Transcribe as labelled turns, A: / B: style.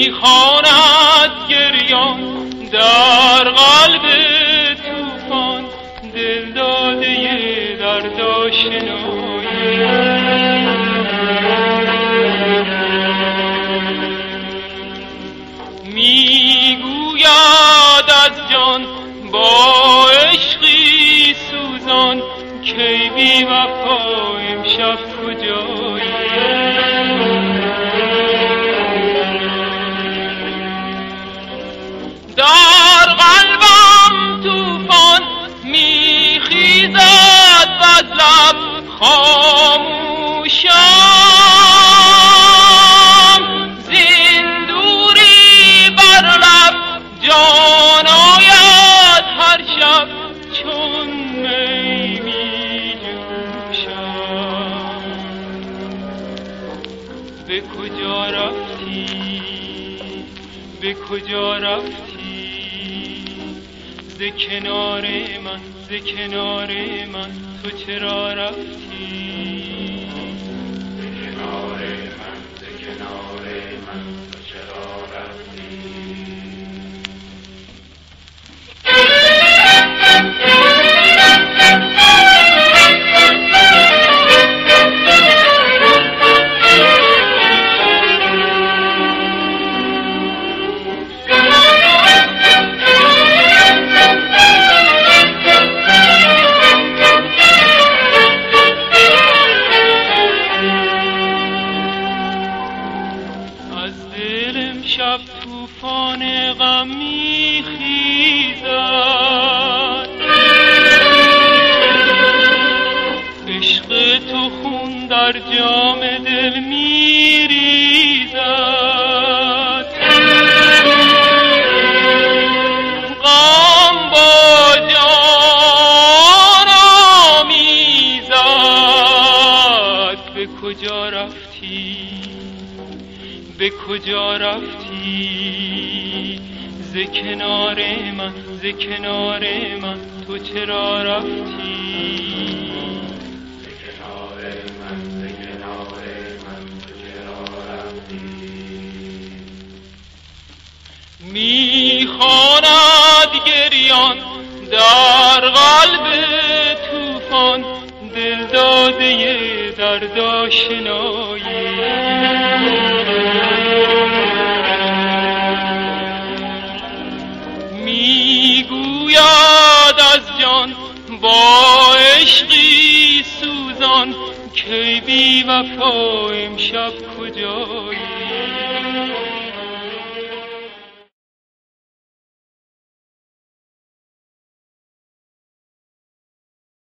A: میخواند گریان در قلب طوفان، دل داده درد آشنایی. میگوید از جان با عشقی سوزان، کی بی وفا امشب کجایی. در قلبم طوفان میخیزد و لب خاموشم، زندوری بر لب جان آید هر شب چون می میجوشم. به کجا رفتی، به کجا رفتی، ز کنار من، ز کنار من تو چرا رفتی؟ ز کنار من، ز کنار من تو چرا رفتی؟ شب طوفان غم میخیزد، عشق تو خون در جام دل میریزد. غم با جان آمیزد. به کجا رفتی، به کجا رفتی، ز کنار من، ز کنار من تو چرا رفتی؟ ز کنار من، ز کنار من تو چرا رفتی؟ میخواند گریان در قلب طوفان، دل داده درد آشنایی. میگوید از جان با عشقی سوزان، کی بی وفا امشب کجایی؟